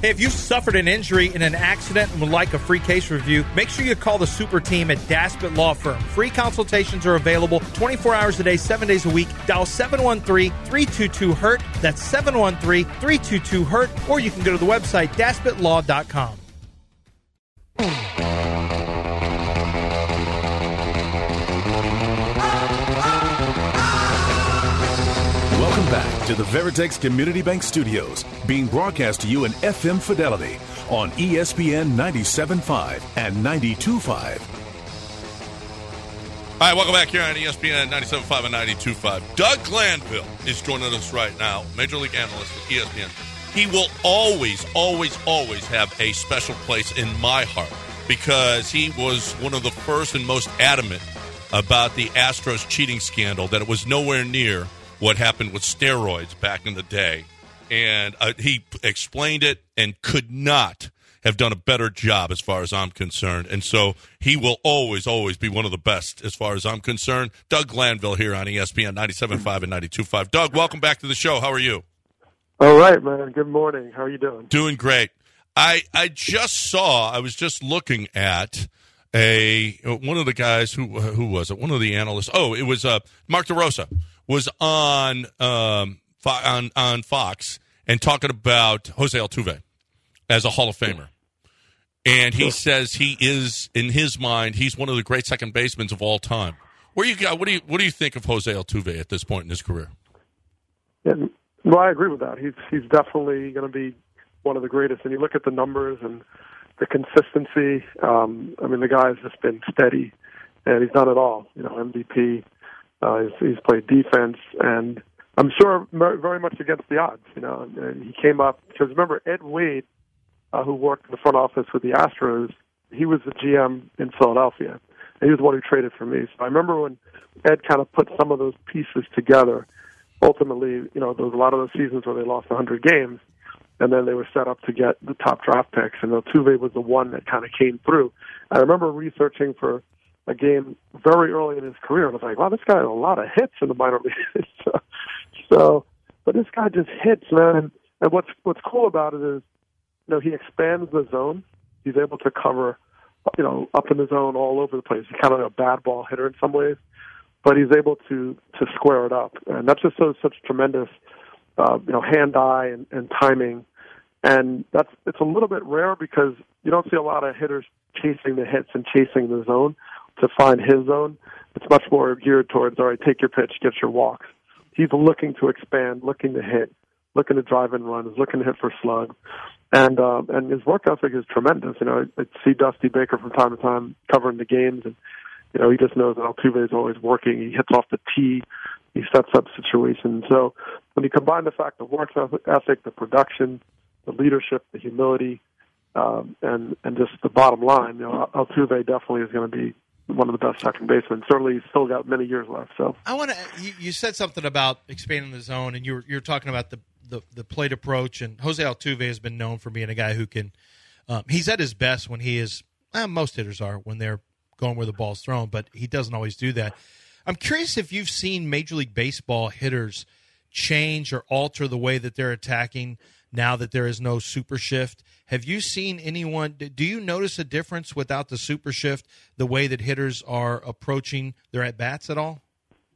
Hey, if you suffered an injury in an accident and would like a free case review, make sure you call the super team at Daspit Law Firm. Free consultations are available 24 hours a day, 7 days a week. Dial 713-322-HURT. That's 713-322-HURT. Or you can go to the website, DaspitLaw.com. Welcome back to the Veritex Community Bank Studios, being broadcast to you in FM Fidelity on ESPN 97.5 and 92.5. All right, welcome back here on ESPN 97.5 and 92.5. Doug Glanville is joining us right now, Major League analyst at ESPN. He will always, always, always have a special place in my heart because he was one of the first and most adamant about the Astros cheating scandal, that it was nowhere near what happened with steroids back in the day. And he explained it and could not have done a better job as far as I'm concerned. And so he will always, always be one of the best as far as I'm concerned. Doug Glanville here on ESPN 97.5 and 92.5. Doug, welcome back to the show. How are you? All right, man. Good morning. How are you doing? Doing great. I was just looking at one of the guys who was it? One of the analysts. Oh, it was Mark DeRosa was on Fox and talking about Jose Altuve as a Hall of Famer. And he says he is, in his mind, he's one of the great second basemen of all time. What do you think of Jose Altuve at this point in his career? Yeah, well, I agree with that. He's definitely going to be one of the greatest. And you look at the numbers and the consistency. The guy's just been steady, and he's done it all. MVP. He's played defense, and I'm sure very much against the odds. And he came up because remember Ed Wade, who worked in the front office with the Astros. He was the GM in Philadelphia, and he was the one who traded for me. So I remember when Ed kind of put some of those pieces together. Ultimately, there was a lot of those seasons where they lost 100 games, and then they were set up to get the top draft picks, and Altuve was the one that kind of came through. I remember researching for a game very early in his career, and I was like, wow, this guy has a lot of hits in the minor leagues. But this guy just hits, man. And what's cool about it is, he expands the zone. He's able to cover, up in the zone all over the place. He's kind of a bad ball hitter in some ways, but he's able to square it up. And that's just such tremendous, hand-eye and timing. And it's a little bit rare because you don't see a lot of hitters chasing the hits and chasing the zone to find his zone. It's much more geared towards, all right, take your pitch, get your walks. He's looking to expand, looking to hit, looking to drive and run, is looking to hit for slug. And his work ethic is tremendous. I see Dusty Baker from time to time covering the games, and he just knows that Altuve is always working. He hits off the tee, he sets up situations. So when you combine the fact the work ethic, the production, the leadership, the humility, and just the bottom line, Altuve definitely is going to be one of the best second basemen. Certainly, he's still got many years left. So I want to. You said something about expanding the zone, and you're talking about the plate approach. And Jose Altuve has been known for being a guy who can. He's at his best when he is. Most hitters are when they're going where the ball's thrown, but he doesn't always do that. I'm curious if you've seen Major League Baseball hitters change or alter the way that they're attacking now that there is no super shift. Have you seen anyone – do you notice a difference without the super shift, the way that hitters are approaching their at-bats at all?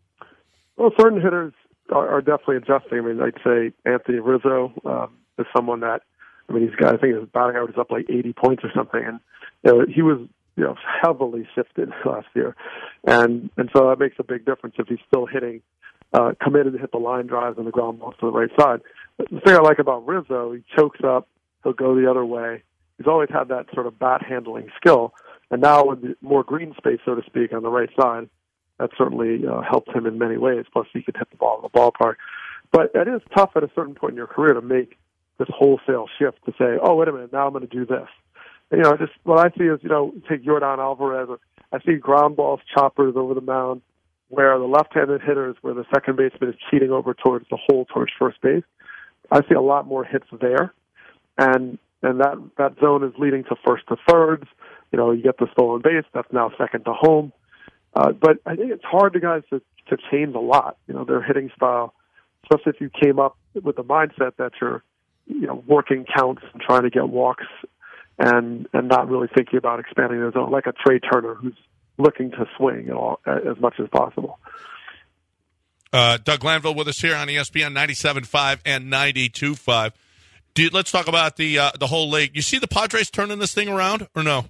Well, certain hitters are definitely adjusting. I'd say Anthony Rizzo is someone that – he's got – I think his batting average is up like 80 points or something. And, he was, heavily shifted last year. And so that makes a big difference if he's still hitting committed to hit the line drives and the ground balls to the right side. But the thing I like about Rizzo, he chokes up, he'll go the other way. He's always had that sort of bat handling skill. And now with more green space, so to speak, on the right side, that certainly helped him in many ways. Plus, he could hit the ball in the ballpark. But it is tough at a certain point in your career to make this wholesale shift to say, oh, wait a minute, now I'm going to do this. And, just what I see is, take Yordan Alvarez. I see ground balls, choppers over the mound, where the left-handed hitters, where the second baseman is cheating over towards the hole towards first base. I see a lot more hits there, and that zone is leading to first to thirds. You get the stolen base, that's now second to home. But I think it's hard to guys to change a lot. Their hitting style, especially if you came up with the mindset that you're working counts and trying to get walks and not really thinking about expanding their zone, like a Trey Turner who's looking to swing as much as possible. Doug Glanville with us here on ESPN 97.5 and 92.5. Let's talk about the whole league. You see the Padres turning this thing around or no?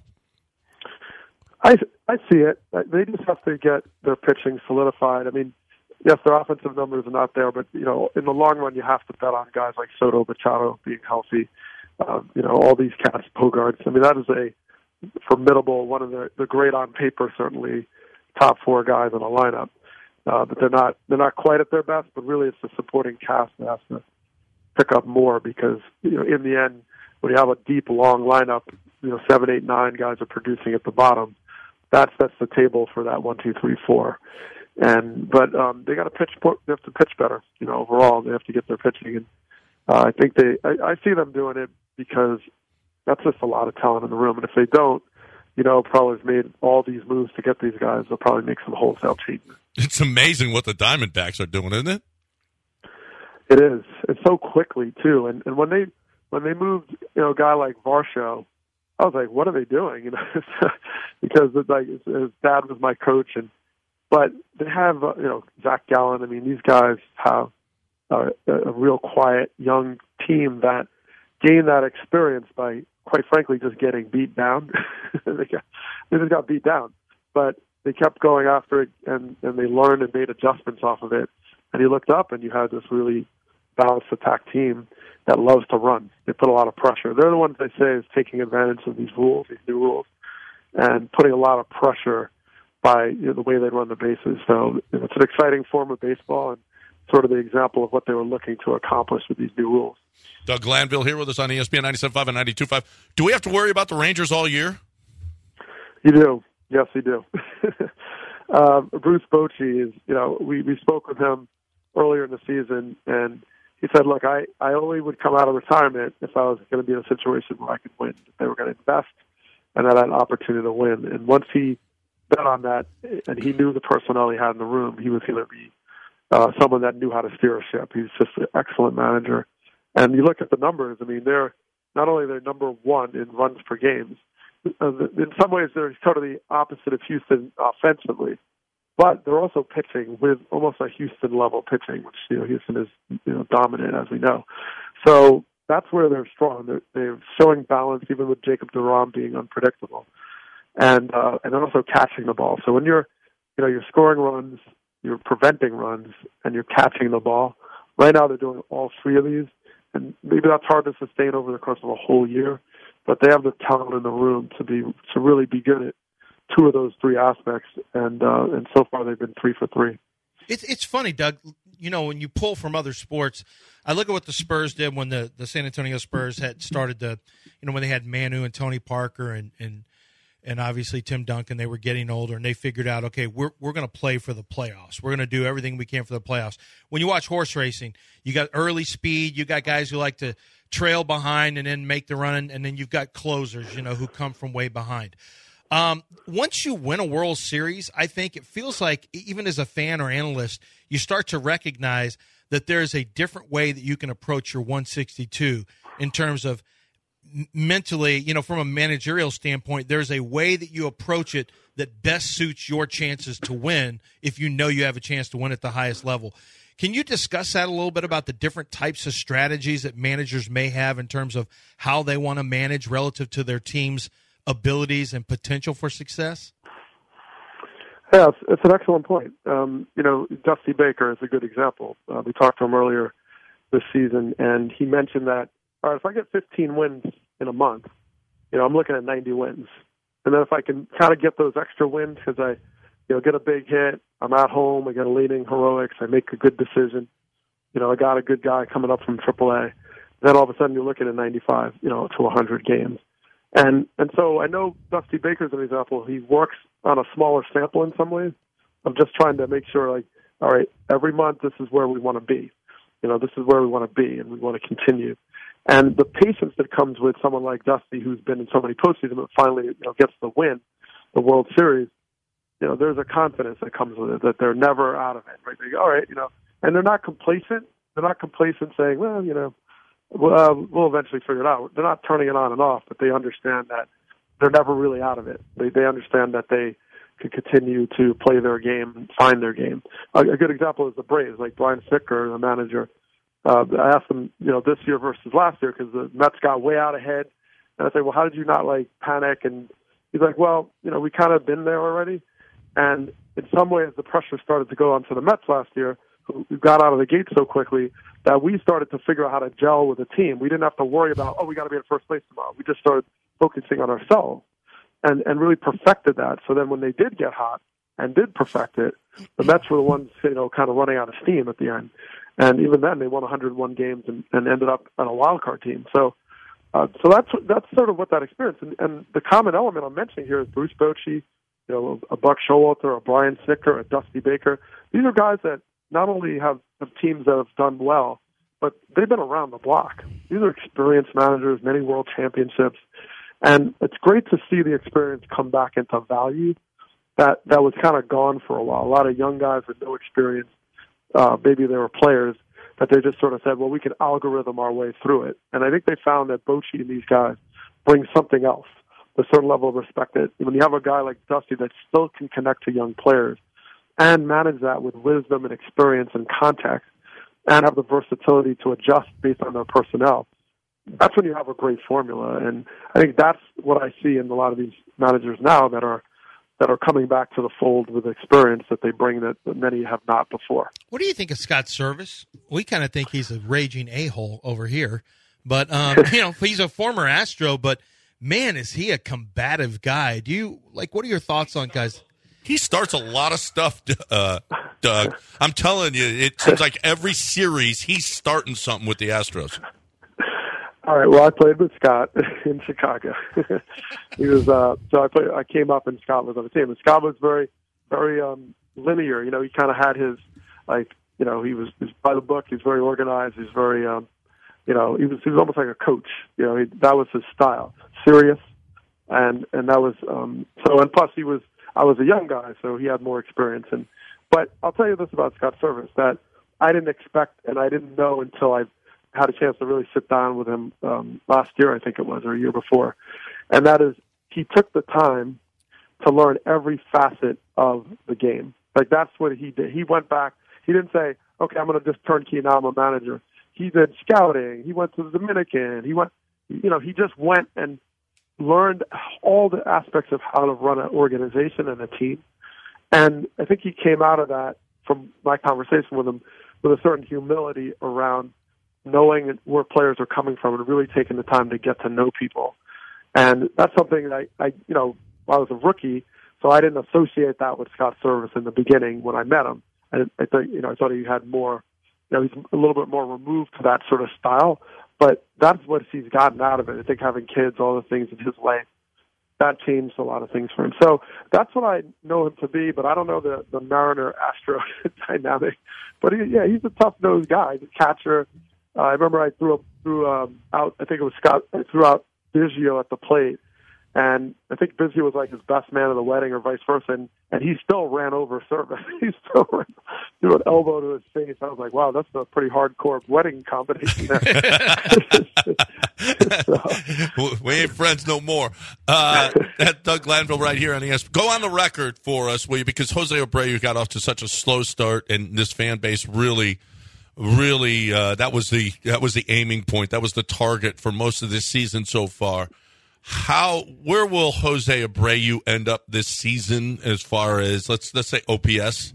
I see it. They just have to get their pitching solidified. I mean, yes, their offensive numbers are not there, but in the long run, you have to bet on guys like Soto, Machado being healthy. All these cats, Bogarts. I mean, that is a formidable, one of the great on paper, certainly top four guys in a lineup. But they're not quite at their best. But really, it's the supporting cast that has to pick up more because in the end, when you have a deep, long lineup, 7, 8, 9 guys are producing at the bottom. That sets the table for that 1, 2, 3, 4. But they got to pitch. They have to pitch better. Overall, they have to get their pitching. And I think I see them doing it because that's just a lot of talent in the room. And if they don't, Preller's made all these moves to get these guys. They'll probably make some wholesale changes. It's amazing what the Diamondbacks are doing, isn't it? It is. It's so quickly too. And when they moved, a guy like Varsho, I was like, what are they doing? Because his dad was my coach, but they have Zach Gallen. I mean, these guys have a real quiet young team that gained that experience by, quite frankly, just getting beat down. They just got beat down, but they kept going after it, and they learned and made adjustments off of it. And you looked up, and you had this really balanced attack team that loves to run. They put a lot of pressure. They're the ones they say is taking advantage of these rules, these new rules, and putting a lot of pressure by the way they run the bases. So it's an exciting form of baseball and sort of the example of what they were looking to accomplish with these new rules. Doug Glanville here with us on ESPN 97.5 and 92.5. Do we have to worry about the Rangers all year? You do. Yes, you do. Bruce Bochy is, we spoke with him earlier in the season, and he said, look, I only would come out of retirement if I was going to be in a situation where I could win. They were going to invest, and I had an opportunity to win. And once he bet on that, and he knew the personnel he had in the room, he was going to be someone that knew how to steer a ship. He's just an excellent manager. And you look at the numbers, I mean, they're number one in runs per games. In some ways, they're sort of the opposite of Houston offensively, but they're also pitching with almost a Houston-level pitching, which Houston is dominant, as we know. So that's where they're strong. They're showing balance, even with Jacob deGrom being unpredictable, and they're also catching the ball. So when you're scoring runs, you're preventing runs, and you're catching the ball. Right now, they're doing all three of these, and maybe that's hard to sustain over the course of a whole year. But they have the talent in the room to really be good at two of those three aspects, and so far they've been 3 for 3. It's funny, Doug. When you pull from other sports, I look at what the Spurs did when the San Antonio Spurs had started when they had Manu and Tony Parker and obviously Tim Duncan. They were getting older, and they figured out, okay, we're going to play for the playoffs. We're going to do everything we can for the playoffs. When you watch horse racing, you got early speed, you got guys who like to trail behind and then make the run, and then you've got closers, who come from way behind. Once you win a World Series, I think it feels like, even as a fan or analyst, you start to recognize that there's a different way that you can approach your 162 in terms of mentally, from a managerial standpoint. There's a way that you approach it that best suits your chances to win if you know you have a chance to win at the highest level. Can you discuss that a little bit about the different types of strategies that managers may have in terms of how they want to manage relative to their team's abilities and potential for success? Yeah, it's an excellent point. Dusty Baker is a good example. We talked to him earlier this season, and he mentioned that, all right, if I get 15 wins in a month, I'm looking at 90 wins. And then if I can kind of get those extra wins because I get a big hit, I'm at home, I get a leading heroics, I make a good decision, I got a good guy coming up from AAA, then all of a sudden you're looking at 95, to 100 games. And so I know Dusty Baker's an example. He works on a smaller sample in some ways. I'm just trying to make sure, all right, every month this is where we want to be. This is where we want to be, and we want to continue. And the patience that comes with someone like Dusty, who's been in so many postseasons, but finally gets the win, the World Series, there's a confidence that comes with it, that they're never out of it. Right? They go, all right, and they're not complacent. They're not complacent saying, well, we'll eventually figure it out. They're not turning it on and off, but they understand that they're never really out of it. They understand that they could continue to play their game, find their game. A good example is the Braves, like Brian Snitker, the manager. I asked him, this year versus last year, because the Mets got way out ahead. And I said, well, how did you not panic? And he's like, well, we kind of been there already. And in some ways, the pressure started to go onto the Mets last year, who got out of the gate so quickly that we started to figure out how to gel with the team. We didn't have to worry about, we got to be in first place tomorrow. We just started focusing on ourselves and really perfected that. So then when they did get hot and did perfect it, the Mets were the ones, kind of running out of steam at the end. And even then, they won 101 games and ended up on a wild card team. So that's sort of what that experience. And the common element I'm mentioning here is Bruce Bochy, a Buck Showalter, a Brian Snitker, a Dusty Baker. These are guys that not only have teams that have done well, but they've been around the block. These are experienced managers, many world championships. And it's great to see the experience come back into value that was kind of gone for a while. A lot of young guys with no experience, maybe they were players, that they just sort of said, well, we can algorithm our way through it. And I think they found that Bochy and these guys bring something else, a certain level of respect. That when you have a guy like Dusty that still can connect to young players and manage that with wisdom and experience and context and have the versatility to adjust based on their personnel, that's when you have a great formula. And I think that's what I see in a lot of these managers now that are coming back to the fold with experience that they bring that many have not before. What do you think of Scott Service? We kind of think he's a raging a-hole over here, but he's a former Astro, but man, is he a combative guy. What are your thoughts on guys? He starts a lot of stuff, Doug. I'm telling you, it seems like every series he's starting something with the Astros. All right. Well, I played with Scott in Chicago. He was I came up and Scott was on the team. And Scott was very, very linear. He kind of had his he was by the book. He's very organized. He's very he was almost like a coach. That was his style, serious, and that was so. And plus, I was a young guy, so he had more experience. But I'll tell you this about Scott Service that I didn't expect and I didn't know until I had a chance to really sit down with him last year, I think it was, or a year before. And that is, he took the time to learn every facet of the game. That's what he did. He went back. He didn't say, okay, I'm going to just turnkey, now I'm a manager. He did scouting. He went to the Dominican. He just went and learned all the aspects of how to run an organization and a team. And I think he came out of that, from my conversation with him, with a certain humility around knowing where players are coming from and really taking the time to get to know people. And that's something that I was a rookie, so I didn't associate that with Scott Service in the beginning when I met him. I thought he had more, he's a little bit more removed to that sort of style, but that's what he's gotten out of it. I think having kids, all the things in his life, that changed a lot of things for him. So that's what I know him to be, but I don't know the Mariner-Astro dynamic. But he's a tough-nosed guy, the catcher. I remember I threw out, I think it was Scott, I threw out Biggio at the plate, and I think Biggio was like his best man of the wedding or vice versa, and he still ran over Service. He still threw an elbow to his face. I was like, wow, that's a pretty hardcore wedding combination there. We ain't friends no more. That Doug Glanville right here on ESPN. Go on the record for us, will you? Because Jose Abreu got off to such a slow start, and this fan base really, that was the aiming point. That was the target for most of this season so far. Where will Jose Abreu end up this season as far as let's say OPS?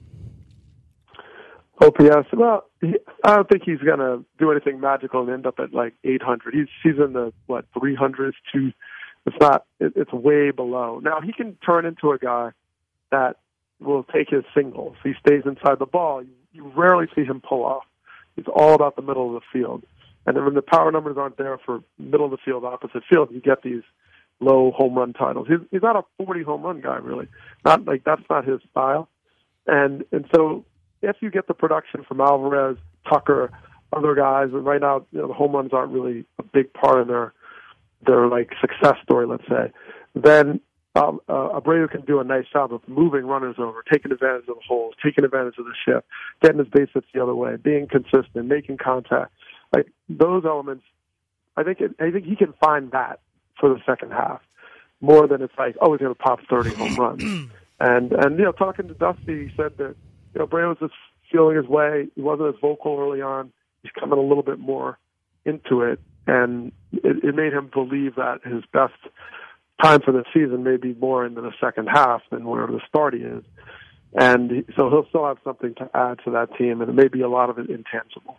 OPS. Well, I don't think he's going to do anything magical and end up at 800. He's in the 300s to. It's not. It's way below. Now he can turn into a guy that will take his singles. He stays inside the ball. You rarely see him pull off. It's all about the middle of the field. And then when the power numbers aren't there for middle of the field, opposite field, you get these low home run titles. He's not a 40 home run guy, really. That's not his style. And so if you get the production from Alvarez, Tucker, other guys, and right now the home runs aren't really a big part of their success story, let's say, then Abreu can do a nice job of moving runners over, taking advantage of the holes, taking advantage of the shift, getting his base hits the other way, being consistent, making contact. Those elements I think he can find that for the second half more than it's like, oh, he's going to pop 30 home runs. And talking to Dusty, he said that Bray was just feeling his way. He wasn't as vocal early on. He's coming a little bit more into it, and it made him believe that his best time for the season may be more into the second half than wherever the start he is. And so he'll still have something to add to that team, and it may be a lot of it intangible.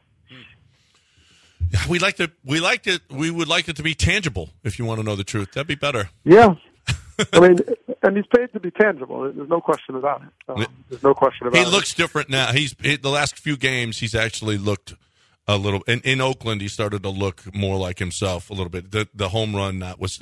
We would like it to be tangible, if you want to know the truth. That'd be better. Yeah. I mean, and he's paid to be tangible. There's no question about it. There's no question about it. He looks different now. The last few games, he's actually looked a little. In Oakland, he started to look more like himself a little bit. The home run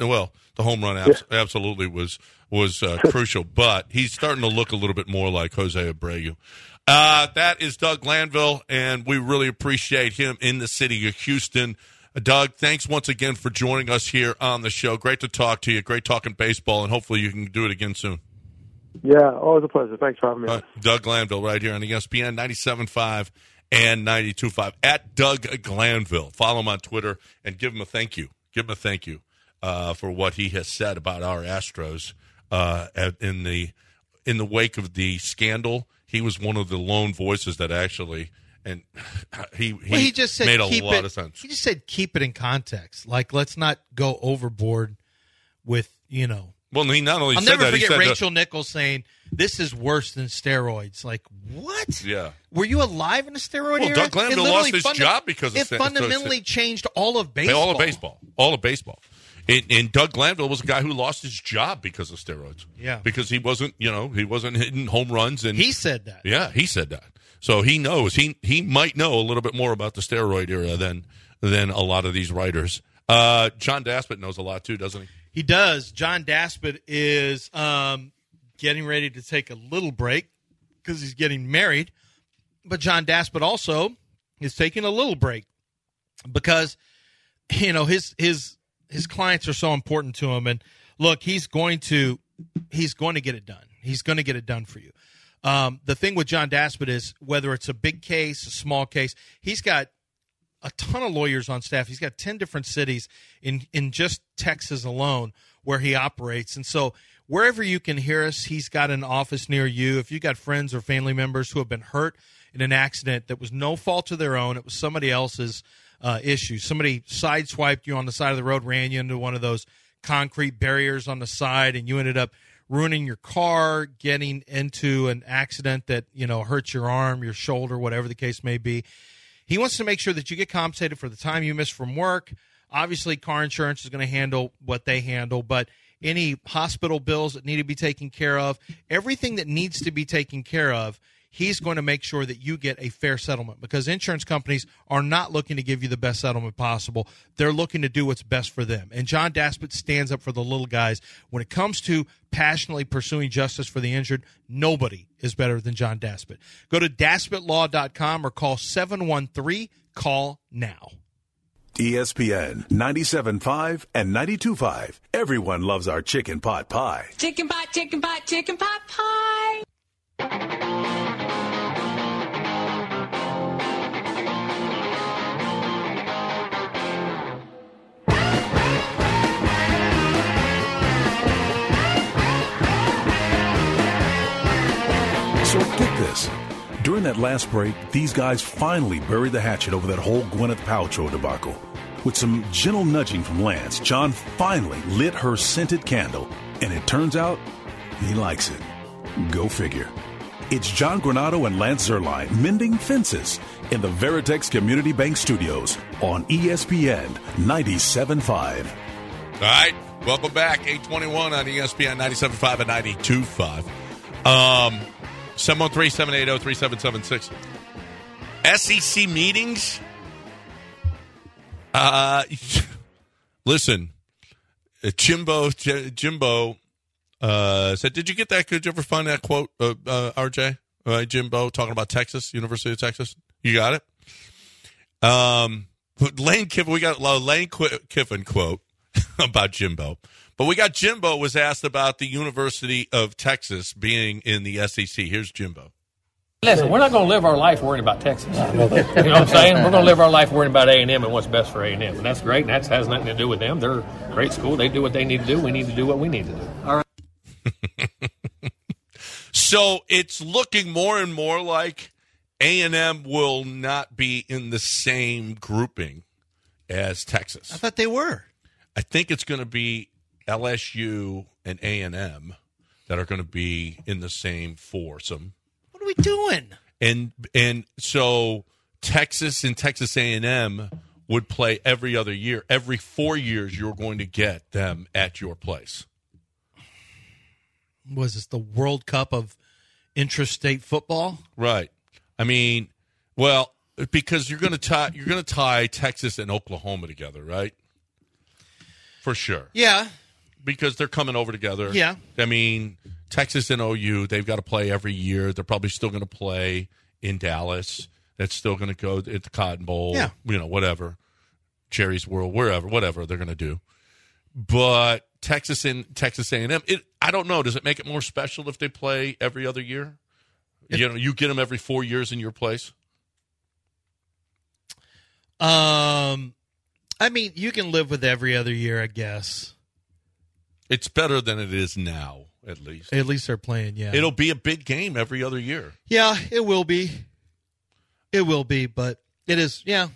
absolutely was crucial, but he's starting to look a little bit more like Jose Abreu. That is Doug Glanville, and we really appreciate him in the city of Houston. Doug, thanks once again for joining us here on the show. Great to talk to you. Great talking baseball, and hopefully you can do it again soon. Yeah, always a pleasure. Thanks for having me. Doug Glanville right here on ESPN 97.5 and 92.5. At Doug Glanville. Follow him on Twitter and give him a thank you. Give him a thank you for what he has said about our Astros in the wake of the scandal. He was one of the lone voices that actually – and he just said, made a lot of sense. He just said keep it in context. Like, let's not go overboard with, Well, he not only I'll said never that, forget he said Rachel Nichols saying, this is worse than steroids. Like, what? Yeah. Were you alive in the steroid era? Doug Glanville lost his job because of it fundamentally changed all of baseball. All of baseball. And Doug Glanville was a guy who lost his job because of steroids. Yeah. Because he wasn't hitting home runs. And he said that. Yeah, he said that. So he knows. He might know a little bit more about the steroid era than a lot of these writers. John Daspit knows a lot too, doesn't he? He does. John Daspit is getting ready to take a little break because he's getting married. But John Daspit also is taking a little break because, his clients are so important to him. And look, he's going to get it done. He's going to get it done for you. The thing with John Daspit is whether it's a big case, a small case, he's got a ton of lawyers on staff. He's got 10 different cities in just Texas alone where he operates. And so wherever you can hear us, he's got an office near you. If you got friends or family members who have been hurt in an accident that was no fault of their own, it was somebody else's issue. Somebody sideswiped you on the side of the road, ran you into one of those concrete barriers on the side, and you ended up ruining your car, getting into an accident that, hurts your arm, your shoulder, whatever the case may be. He wants to make sure that you get compensated for the time you miss from work. Obviously, car insurance is going to handle what they handle, but any hospital bills that need to be taken care of, everything that needs to be taken care of, he's going to make sure that you get a fair settlement because insurance companies are not looking to give you the best settlement possible. They're looking to do what's best for them. And John Daspit stands up for the little guys. When it comes to passionately pursuing justice for the injured, nobody is better than John Daspit. Go to DaspitLaw.com or call 713-CALL-NOW. ESPN 97.5 and 92.5. Everyone loves our chicken pot pie. Chicken pot, chicken pot, chicken pot pie. So get this. During that last break, these guys finally buried the hatchet over that whole Gwyneth Paltrow debacle. With some gentle nudging from Lance, John finally lit her scented candle, and it turns out he likes it. Go figure. It's John Granado and Lance Zierlein mending fences in the Veritex Community Bank Studios on ESPN 97.5. All right, welcome back. 821 on ESPN 97.5 and 92.5. 713-780-3776. SEC meetings. Listen, Jimbo said, did you get that? Could you ever find that quote, RJ? Jimbo talking about Texas, University of Texas. You got it? Lane Kiffin, we got a Lane Kiffin quote about Jimbo. But we got Jimbo was asked about the University of Texas being in the SEC. Here's Jimbo. Listen, we're not going to live our life worrying about Texas. You know what I'm saying? We're going to live our life worrying about A&M and what's best for A&M. And that's great, and that has nothing to do with them. They're a great school. They do what they need to do. We need to do what we need to do. All right. So it's looking more and more like A&M will not be in the same grouping as Texas. I thought they were. I think it's going to be LSU and A&M that are going to be in the same foursome. What are we doing? And so Texas and Texas A&M would play every other year. Every 4 years, you're going to get them at your place. Was this the World Cup of intrastate football? Right. I mean, well, because you're going to tie Texas and Oklahoma together, right? For sure. Yeah. Because they're coming over together. Yeah. I mean, Texas and OU, they've got to play every year. They're probably still going to play in Dallas. That's still going to go at the Cotton Bowl. Yeah. Whatever. Jerry's World, whatever they're going to do. But Texas and Texas A&M, I don't know. Does it make it more special if they play every other year? You get them every 4 years in your place? I mean, you can live with every other year, I guess. It's better than it is now, at least. At least they're playing, yeah. It'll be a big game every other year. Yeah, it will be. It will be, but it is, yeah.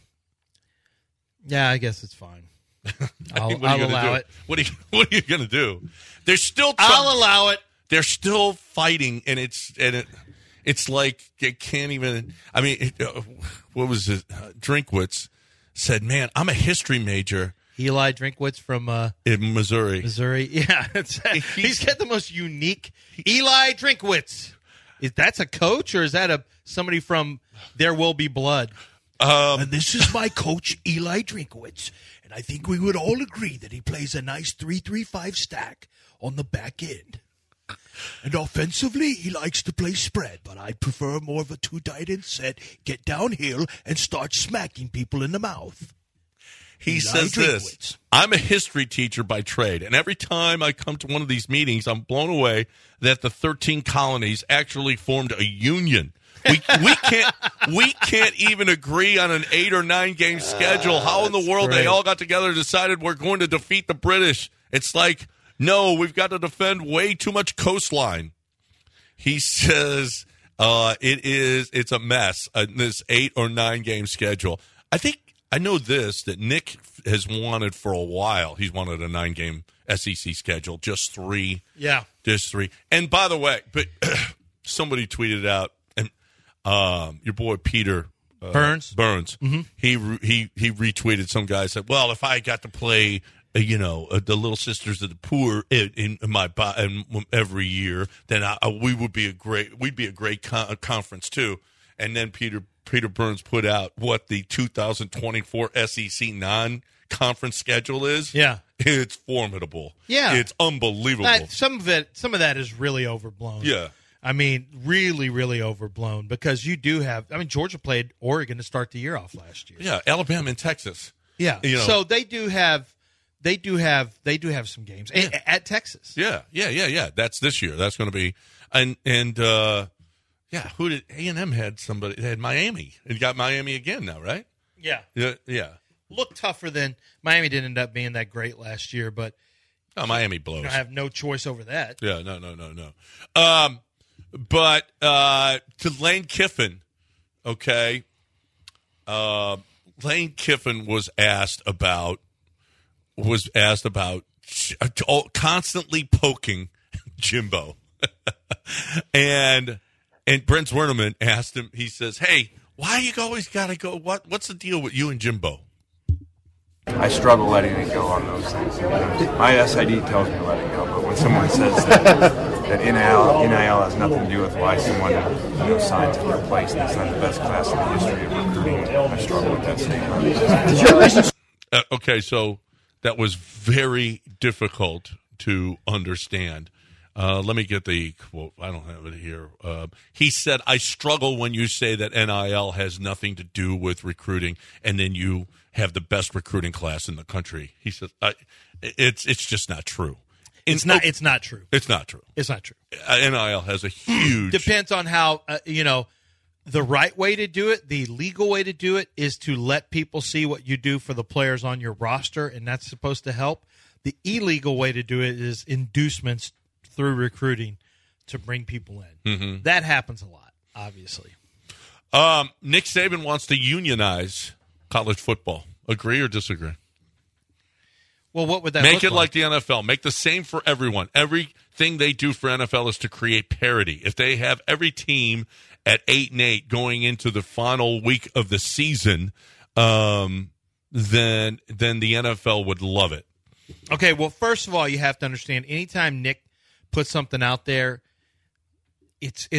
Yeah, I guess it's fine. I'll allow it. What are you going to do? They're still. I'll allow it. They're still fighting, and it's like it can't even. I mean, what was it? Drinkwitz said, "Man, I'm a history major." Eli Drinkwitz from in Missouri. Yeah, he's got the most unique. Eli Drinkwitz. That's a coach, or is that somebody from There Will Be Blood? And this is my coach, Eli Drinkwitz, and I think we would all agree that he plays a nice 3-3-5 stack on the back end. And offensively, he likes to play spread, but I prefer more of a 2 tight end set, get downhill, and start smacking people in the mouth. He says this, I'm a history teacher by trade, and every time I come to one of these meetings, I'm blown away that the 13 colonies actually formed a union. We can't even agree on an 8 or 9 game schedule. How in the world great. They all got together and decided we're going to defeat the British? It's like, no, we've got to defend way too much coastline. He says it's a mess, this 8 or 9 game schedule. I know this, that Nick has wanted for a while. He's wanted a 9 game SEC schedule, just 3. Yeah. Just 3. And by the way, but somebody tweeted out, your boy Peter Burns. Mm-hmm. He retweeted. Some guy said, "Well, if I got to play, the Little Sisters of the Poor in my every year, then we'd be a great conference too." And then Peter Burns put out what the 2024 SEC non-conference schedule is. Yeah, it's formidable. Yeah, it's unbelievable. Some of that is really overblown. Yeah. I mean, really, really overblown because you do have. I mean, Georgia played Oregon to start the year off last year. Yeah, Alabama and Texas. Yeah, so they do have some games at Texas. Yeah. That's this year. That's going to be who did A&M had somebody? They had Miami and got Miami again now, right? Yeah. Looked tougher than Miami. Didn't end up being that great last year, but Miami blows. I have no choice over that. Yeah, no. But to Lane Kiffin, okay. Lane Kiffin was asked about constantly poking Jimbo, and Brent Werneman asked him. He says, "Hey, why you always got to go? What's the deal with you and Jimbo?" I struggle letting it go on those things. My SID tells me to let it go, but when someone says that NIL has nothing to do with why someone signs at their place and it's not the best class in the history of recruiting, I struggle with that statement. Okay, so that was very difficult to understand. Let me get the quote. I don't have it here. He said, "I struggle when you say that NIL has nothing to do with recruiting, and then you have the best recruiting class in the country." He says, "It's just not true. It's not true. It's not true. It's not true. NIL has a huge depends on how the right way to do it, the legal way to do it, is to let people see what you do for the players on your roster, and that's supposed to help. The illegal way to do it is inducements through recruiting to bring people in. Mm-hmm. That happens a lot, obviously. Nick Saban wants to unionize college football. Agree or disagree? Well, what would that make look it like the NFL? Make the same for everyone. Everything they do for NFL is to create parity. If they have every team at 8-8 going into the final week of the season, then the NFL would love it. Okay, well, first of all, you have to understand, anytime Nick puts something out there, it's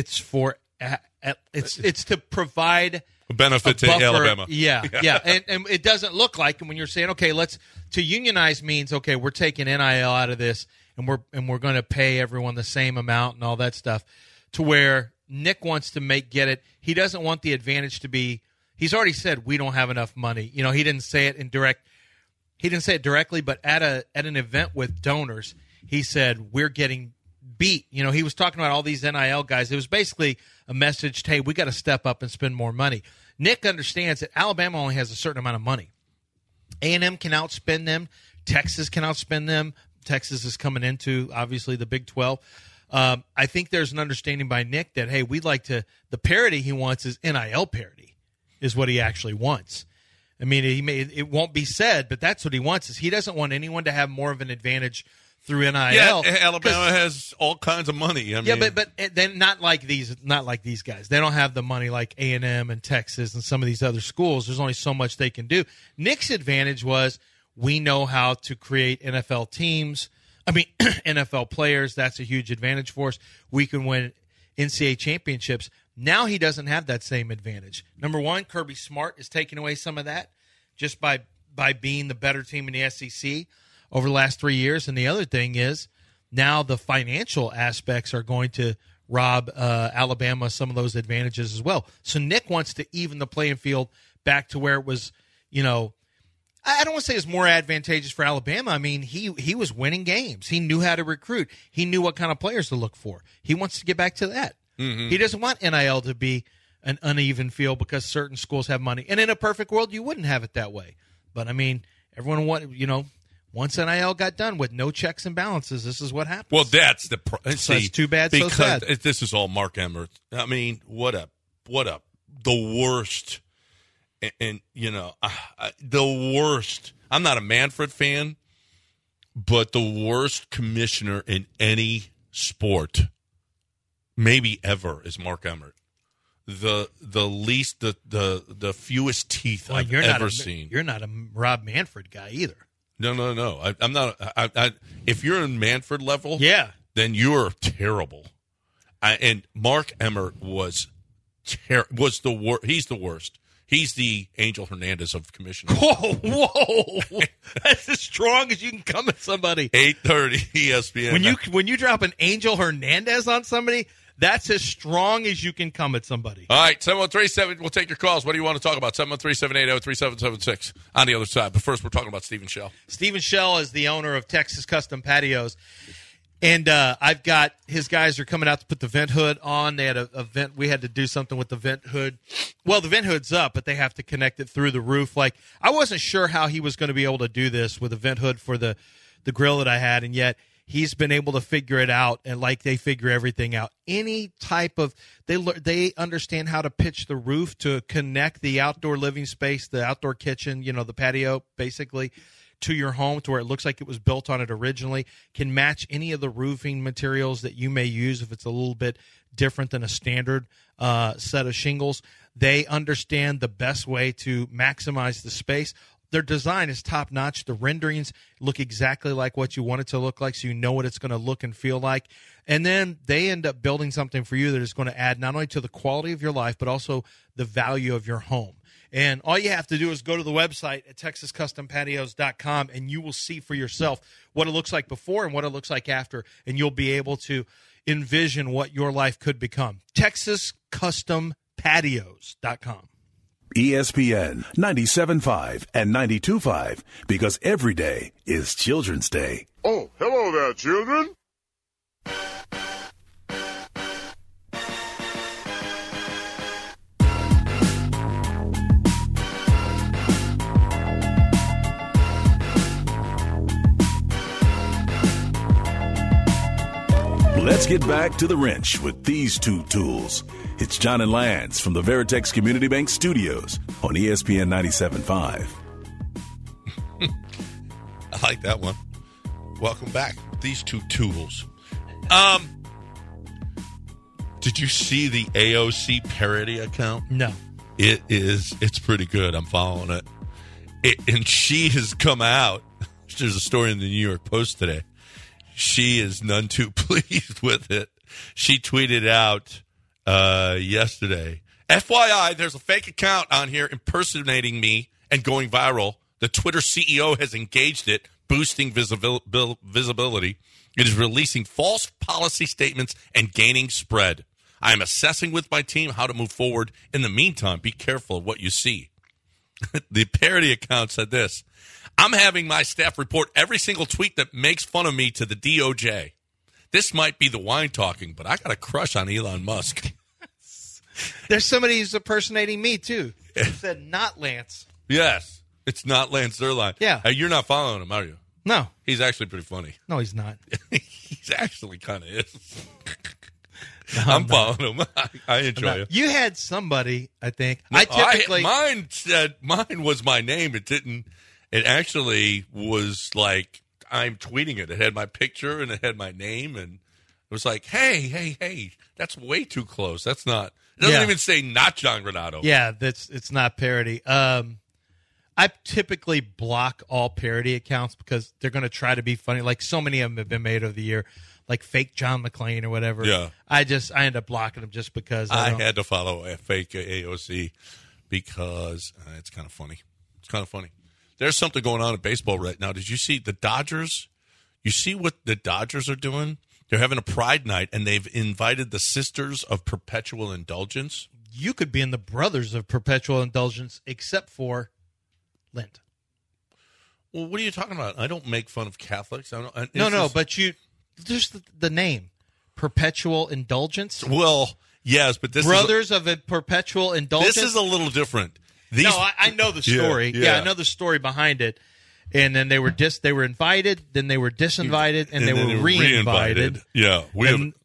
to provide a benefit to buffer. Alabama. Yeah. And it doesn't look like, when you're saying, okay, to unionize means, okay, we're taking NIL out of this, and we're going to pay everyone the same amount and all that stuff, to where Nick wants to get it. He doesn't want the advantage to be. He's already said we don't have enough money. He didn't say it He didn't say it directly, but at an event with donors, he said we're getting beat. He was talking about all these NIL guys. It was basically a message, hey, we got to step up and spend more money. Nick understands that Alabama only has a certain amount of money. A&M can outspend them. Texas can outspend them. Texas is coming into, obviously, the Big 12. I think there's an understanding by Nick that, hey, we'd like to – the parity he wants is NIL parity is what he actually wants. I mean, it won't be said, but that's what he wants. Is he doesn't want anyone to have more of an advantage through NIL. Yeah, Alabama has all kinds of money. But then not like these guys. They don't have the money like A&M and Texas and some of these other schools. There's only so much they can do. Nick's advantage was we know how to create NFL teams. NFL players. That's a huge advantage for us. We can win NCAA championships. Now he doesn't have that same advantage. Number one, Kirby Smart is taking away some of that just by being the better team in the SEC over the last 3 years. And the other thing is now the financial aspects are going to rob Alabama some of those advantages as well. So Nick wants to even the playing field back to where it was, I don't want to say it's more advantageous for Alabama. I mean, he was winning games. He knew how to recruit. He knew what kind of players to look for. He wants to get back to that. Mm-hmm. He doesn't want NIL to be an uneven field because certain schools have money. And in a perfect world, you wouldn't have it that way. But, everyone once NIL got done with no checks and balances, this is what happens. Well, that's that's too bad, so sad. This is all Mark Emmert. What up? The worst. And the worst. I'm not a Manfred fan, but the worst commissioner in any sport, maybe ever, is Mark Emmert. The least, the fewest teeth I've ever seen. You're not a Rob Manfred guy either. No. I'm not. If you're in Manfred level, yeah, then you're terrible. And Mark Emmert was the worst. He's the worst. He's the Angel Hernandez of commissioners. Whoa! That's as strong as you can come at somebody. 8:30 ESPN. When you drop an Angel Hernandez on somebody, that's as strong as you can come at somebody. All right, 713-7. We'll take your calls. What do you want to talk about? 713-780-3776 on the other side. But first, we're talking about Stephen Shell. Stephen Shell is the owner of Texas Custom Patios. And I've got his guys are coming out to put the vent hood on. They had a vent. We had to do something with the vent hood. Well, the vent hood's up, but they have to connect it through the roof. Like, I wasn't sure how he was going to be able to do this with a vent hood for the grill that I had, and yet he's been able to figure it out. And like they figure everything out. Any type of they understand how to pitch the roof to connect the outdoor living space, the outdoor kitchen, the patio, basically, to your home to where it looks like it was built on it originally, can match any of the roofing materials that you may use if it's a little bit different than a standard set of shingles. They understand the best way to maximize the space. Their design is top-notch. The renderings look exactly like what you want it to look like, so you know what it's going to look and feel like. And then they end up building something for you that is going to add not only to the quality of your life, but also the value of your home. And all you have to do is go to the website at TexasCustomPatios.com, and you will see for yourself what it looks like before and what it looks like after, and you'll be able to envision what your life could become. TexasCustomPatios.com. ESPN 97.5 and 92.5, because every day is Children's Day. Oh, hello there, children. Let's get back to the wrench with these two tools. It's John and Lance from the Veritex Community Bank Studios on ESPN 97.5. I like that one. Welcome back. These two tools. Did you see the AOC parody account? No. It's pretty good. I'm following it. And she has come out. There's a story in the New York Post today. She is none too pleased with it. She tweeted out yesterday, FYI, there's a fake account on here impersonating me and going viral. The Twitter CEO has engaged it, boosting visibility. It is releasing false policy statements and gaining spread. I am assessing with my team how to move forward. In the meantime, be careful of what you see. The parody account said this: I'm having my staff report every single tweet that makes fun of me to the DOJ. This might be the wine talking, but I got a crush on Elon Musk. There's somebody who's impersonating me, too. He said, not Lance. Yes. It's not Lance Zierlein. Yeah. You're not following him, are you? No. He's actually pretty funny. No, he's not. He's actually kind of is. No, I'm following him. I enjoy it. You had somebody, I think. No, Mine was my name. It actually was like, I'm tweeting it. It had my picture and it had my name, and it was like, hey, that's way too close. That's not. It doesn't even say not John Granato. Yeah, it's not parody. I typically block all parody accounts because they're going to try to be funny. Like so many of them have been made over the year, like fake John McClain or whatever. Yeah. I end up blocking them just because I had to follow a fake AOC because it's kind of funny. It's kind of funny. There's something going on in baseball right now. Did you see the Dodgers? You see what the Dodgers are doing? They're having a Pride night, and they've invited the Sisters of Perpetual Indulgence. You could be in the Brothers of Perpetual Indulgence, except for Lent. Well, what are you talking about? I don't make fun of Catholics. But there's the name, Perpetual Indulgence. Well, yes, but this Brothers of a Perpetual Indulgence. This is a little different. I know the story. Yeah, I know the story behind it. And then they were invited, then they were disinvited, and they were re-invited. Yeah, we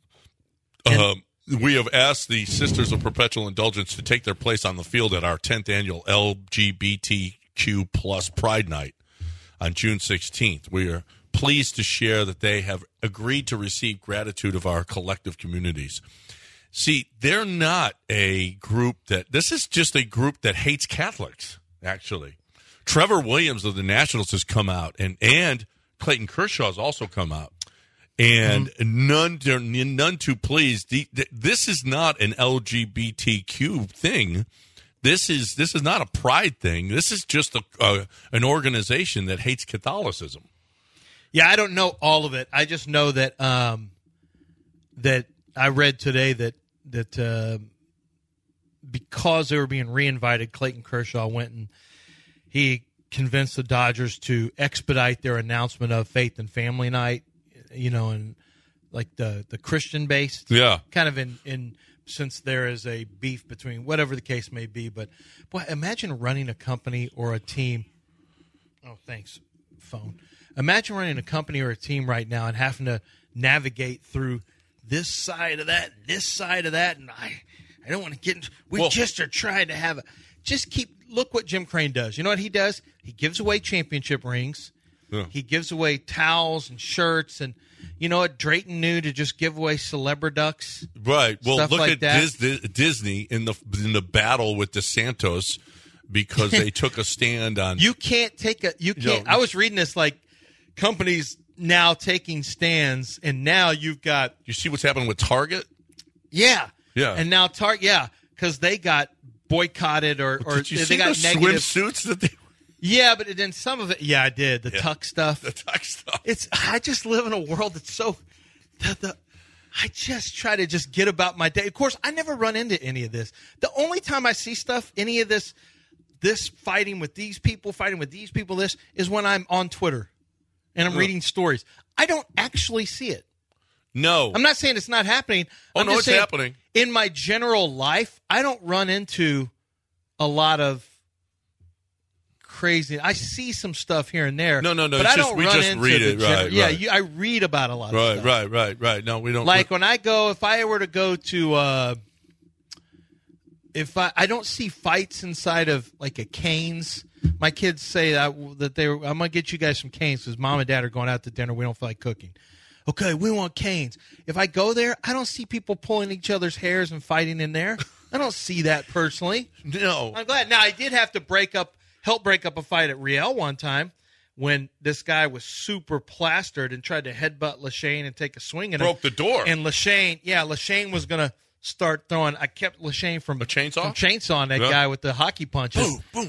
have asked the Sisters of Perpetual Indulgence to take their place on the field at our 10th annual LGBTQ plus Pride Night on June 16th. We are pleased to share that they have agreed to receive gratitude of our collective communities. See, they're not a group this is just a group that hates Catholics, actually. Trevor Williams of the Nationals has come out, and Clayton Kershaw has also come out. And none too pleased. This is not an LGBTQ thing. This is not a pride thing. This is just an organization that hates Catholicism. Yeah, I don't know all of it. I just know that that I read today that because they were being reinvited, Clayton Kershaw went and he convinced the Dodgers to expedite their announcement of Faith and Family Night, and like the Christian based, kind of in since there is a beef between whatever the case may be. But boy, imagine running a company or a team. Oh, thanks, phone. Imagine running a company or a team right now and having to navigate through this side of that, and I don't want to get into. Just are trying to have look what Jim Crane does. You know what he does? He gives away championship rings. Yeah. He gives away towels and shirts, and you know what? Drayton knew to just give away Celebriducks. Right. Well, look like at Disney in the battle with DeSantis because they took a stand on. You can't take a. You can't. I was reading this like companies now taking stands, and now you've got. You see what's happening with Target? Yeah. Yeah. And now Target, because they got boycotted or did you they see got those negative swimsuits that they. Yeah, but then some of it, I did the tuck stuff. The tuck stuff. I just live in a world that's so. I just try to just get about my day. Of course, I never run into any of this. The only time I see stuff, any of this fighting with these people, this is when I'm on Twitter and I'm reading stories. I don't actually see it. No. I'm not saying it's not happening. I'm just it's saying happening. In my general life, I don't run into a lot of crazy. I see some stuff here and there. No. But I don't we run just into read the it. Right. Yeah, right. I read about a lot of stuff. Right. No, we don't. Like when I go, if I were to go to, if I don't see fights inside of like a Cane's. My kids say that I'm gonna get you guys some Cane's because mom and dad are going out to dinner. We don't feel like cooking. Okay, we want Cane's. If I go there, I don't see people pulling each other's hairs and fighting in there. I don't see that personally. No. I'm glad. Now I did have to help break up a fight at Riel one time when this guy was super plastered and tried to headbutt Lashane and take a swing at him. Broke the door. And Lashane was gonna start throwing. I kept Lashane from a chainsaw? From chainsawing that guy with the hockey punches. Boom,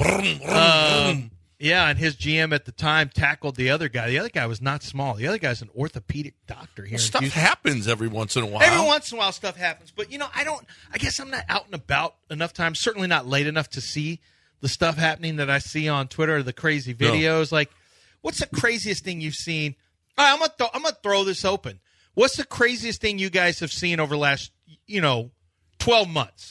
yeah, and his GM at the time tackled the other guy. The other guy was not small. The other guy's an orthopedic doctor here. Stuff happens every once in a while. Every once in a while stuff happens. But, I guess I'm not out and about enough times, certainly not late enough to see the stuff happening that I see on Twitter, the crazy videos. No. Like, what's the craziest thing you've seen? All right, I'm gonna throw this open. What's the craziest thing you guys have seen over the last, 12 months?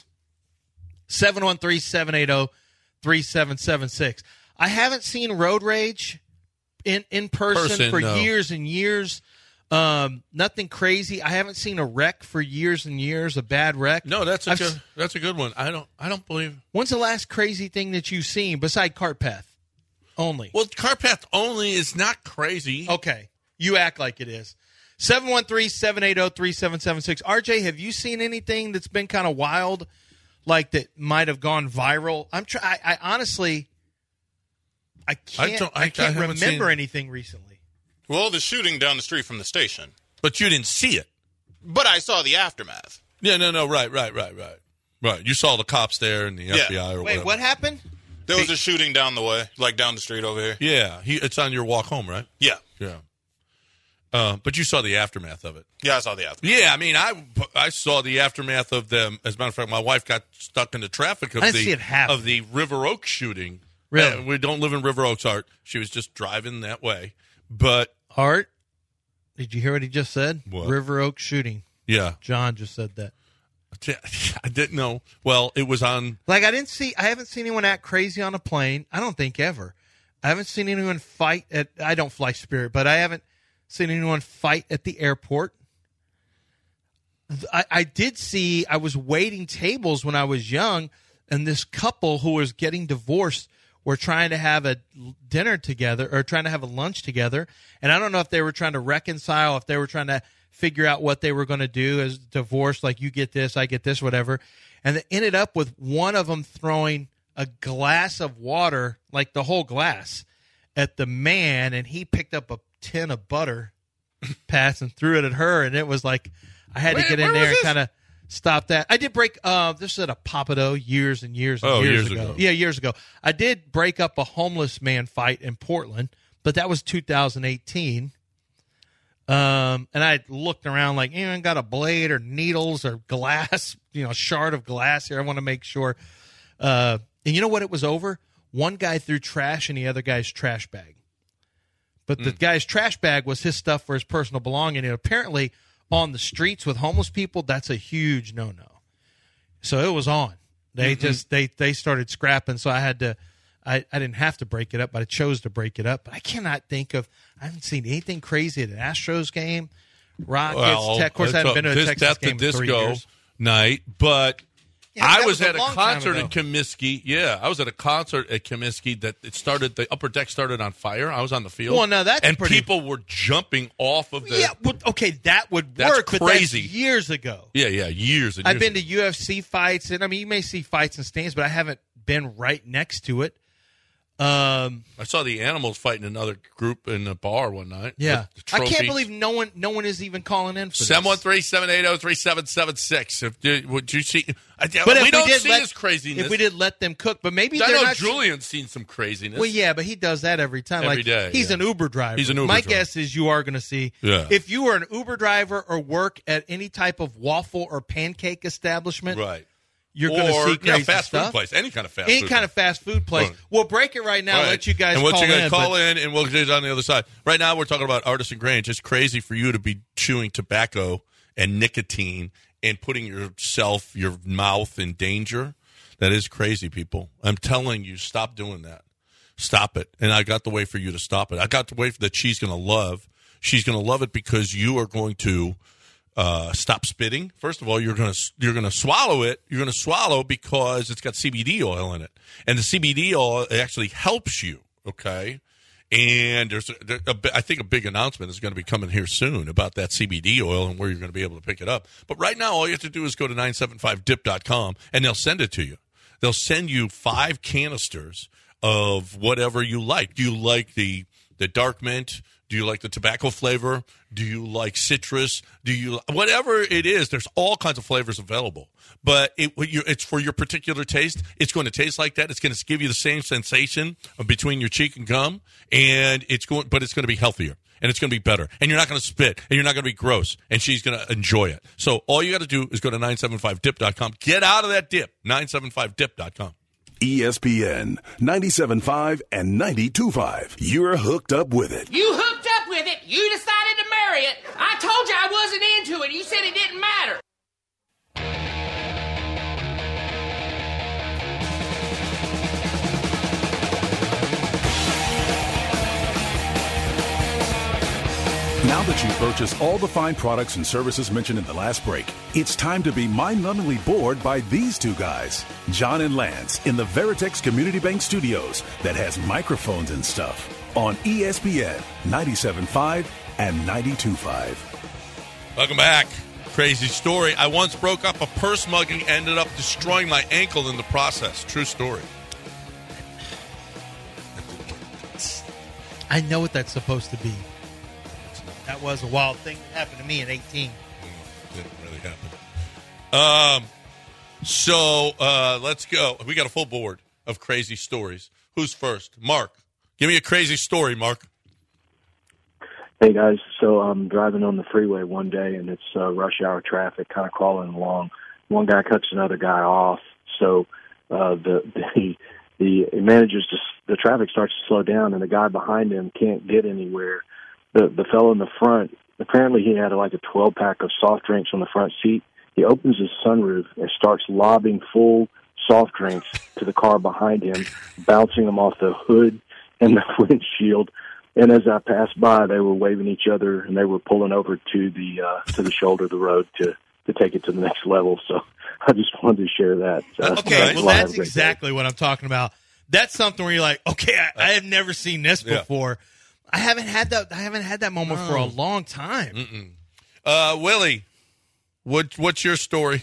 713-780-3776. I haven't seen road rage in person for years and years. Nothing crazy. I haven't seen a wreck for years and years, a bad wreck. No, that's a good one. I don't believe. When's the last crazy thing that you've seen beside cart path only? Well, cart path only is not crazy. Okay. You act like it is. 713-780-3776. RJ, have you seen anything that's been kind of wild, like that might have gone viral? I honestly, I can't remember anything recently. Well, the shooting down the street from the station. But you didn't see it. But I saw the aftermath. Yeah, no, right. Right. You saw the cops there and the FBI or whatever. Wait, what happened? There was a shooting down the way, like down the street over here. Yeah, it's on your walk home, right? Yeah. But you saw the aftermath of it. Yeah, I saw the aftermath. Yeah, I mean, I saw the aftermath of them. As a matter of fact, my wife got stuck in the traffic of the River Oaks shooting. Really? We don't live in River Oaks, Art. She was just driving that way. But Art, did you hear what he just said? What? River Oaks shooting. Yeah. John just said that. I didn't know. Well, it was on. Like, I haven't seen anyone act crazy on a plane. I don't think ever. I haven't seen anyone fight I don't fly Spirit, but I haven't seen anyone fight at the airport. I did see, I was waiting tables when I was young, and this couple who was getting divorced were trying to have a dinner together or trying to have a lunch together. And I don't know if they were trying to reconcile, if they were trying to figure out what they were going to do as divorce, like you get this, I get this, whatever. And it ended up with one of them throwing a glass of water, like the whole glass, at the man, and he picked up a tin of butter, Pats, and threw it at her. And it was like, I had to get in there and kind of stop that. I did break, this was at a Papado years and years and years ago. Yeah, years ago. I did break up a homeless man fight in Portland, but that was 2018. And I looked around like, anyone got a blade or needles or glass, shard of glass here? I want to make sure. And you know what it was over? One guy threw trash in the other guy's trash bag. But the guy's trash bag was his stuff for his personal belonging. And apparently on the streets with homeless people, that's a huge no-no. So it was on. They they started scrapping. So I had to, I didn't have to break it up, but I chose to break it up. But I cannot think of, I haven't seen anything crazy at an Astros game. Rockets, of course, I haven't been to a Texas game in 3 years. Night, but Yeah, I that was at a long concert time in Comiskey. Yeah, I was at a concert at Comiskey that it started. The upper deck started on fire. I was on the field. Well, now that's and pretty... people were jumping off of the. Yeah, well, okay, that would That's work. crazy. But that's years ago. Yeah, years. And I've years been to UFC fights, and I mean, you may see fights in stands, but I haven't been right next to it. I saw the Animals fighting another group in a bar one night. Yeah, I can't trophies. believe no one is even calling in for this. 713-780-3776. Would you see? But we don't see this craziness. If we did let them cook, but maybe I they're know not. Julian's seen some craziness. Well, yeah, but he does that every time. Every day, He's an Uber driver. He's an Uber My driver. guess is you are going to see. Yeah. If you were an Uber driver or work at any type of waffle or pancake establishment, right. You're going to see crazy fast stuff. food place, any kind of fast food place. Right. We'll break it right now. Right. Let you guys and call in. Call in, and we'll get it on the other side. Right now, we're talking about Artisan Grange. It's crazy for you to be chewing tobacco and nicotine and putting your mouth in danger. That is crazy, people. I'm telling you, stop doing that. Stop it. And I got the way for you to stop it. I got the way that she's going to love. She's going to love it because you are going to stop spitting. First of all, you're going to swallow it. You're going to swallow because it's got CBD oil in it, and the CBD oil actually helps you. Okay, and there's I think a big announcement is going to be coming here soon about that CBD oil and where you're going to be able to pick it up. But right now, all you have to do is go to 975dip.com and they'll send it to you. They'll send you 5 canisters of whatever you like. Do you like the dark mint? Do you like the tobacco flavor? Do you like citrus? Whatever it is, there's all kinds of flavors available. But it's for your particular taste. It's going to taste like that. It's going to give you the same sensation between your cheek and gum, but it's going to be healthier, and it's going to be better. And you're not going to spit, and you're not going to be gross, and she's going to enjoy it. So all you got to do is go to 975dip.com. Get out of that dip, 975dip.com. ESPN 97.5 and 92.5. You're hooked up with it. You hooked up with it. You decided to marry it. I told you I wasn't into it. You said it didn't matter. Now that you've purchased all the fine products and services mentioned in the last break, it's time to be mind-numbingly bored by these two guys, John and Lance, in the Veritex Community Bank Studios that has microphones and stuff on ESPN 97.5 and 92.5. Welcome back. Crazy story. I once broke up a purse mugging, ended up destroying my ankle in the process. True story. I know what that's supposed to be. That was a wild thing that happened to me at 18. Didn't really happen. So let's go. We got a full board of crazy stories. Who's first? Mark. Give me a crazy story, Mark. Hey, guys. So I'm driving on the freeway one day, and it's rush hour traffic, kind of crawling along. One guy cuts another guy off. So the traffic starts to slow down, and the guy behind him can't get anywhere. The fellow in the front, apparently he had like a 12-pack of soft drinks on the front seat. He opens his sunroof and starts lobbing full soft drinks to the car behind him, bouncing them off the hood and the windshield. And as I passed by, they were waving each other, and they were pulling over to the shoulder of the road to take it to the next level. So I just wanted to share that. Okay, well, that's exactly what I'm talking about. That's something where you're like, okay, I have never seen this before. I haven't had that moment for a long time. Willie, what's your story?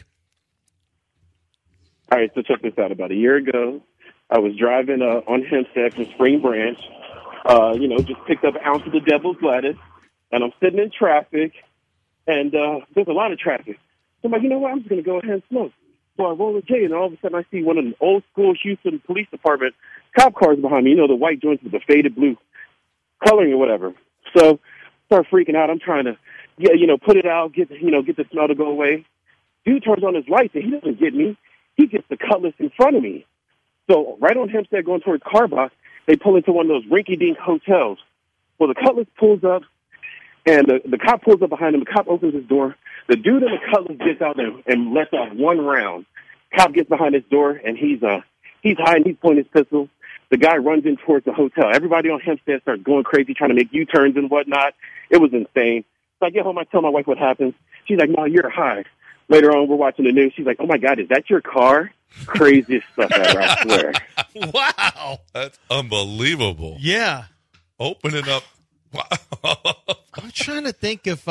All right, so check this out. About a year ago, I was driving on Hempstead from Spring Branch. Just picked up an ounce of the devil's lettuce, and I'm sitting in traffic, and there's a lot of traffic. So I'm like, you know what? I'm just going to go ahead and smoke. So I roll a J, and all of a sudden I see one of the old-school Houston Police Department cop cars behind me. You know, the white joints with the faded blue coloring or whatever. So start freaking out. I'm trying to, put it out, get the smell to go away. Dude turns on his lights, and he doesn't get me. He gets the Cutlass in front of me. So right on Hempstead going towards Carbox, they pull into one of those rinky-dink hotels. Well, the Cutlass pulls up, and the cop pulls up behind him. The cop opens his door. The dude in the Cutlass gets out there and lets off one round. Cop gets behind his door, and he's hiding. He's pointing his pistol. The guy runs in towards the hotel. Everybody on Hempstead starts going crazy, trying to make U-turns and whatnot. It was insane. So I get home, I tell my wife what happened. She's like, no, you're high. Later on, we're watching the news. She's like, oh, my God, is that your car? Craziest stuff ever, I swear. Wow. That's unbelievable. Yeah. Opening up. Wow. I'm trying to think if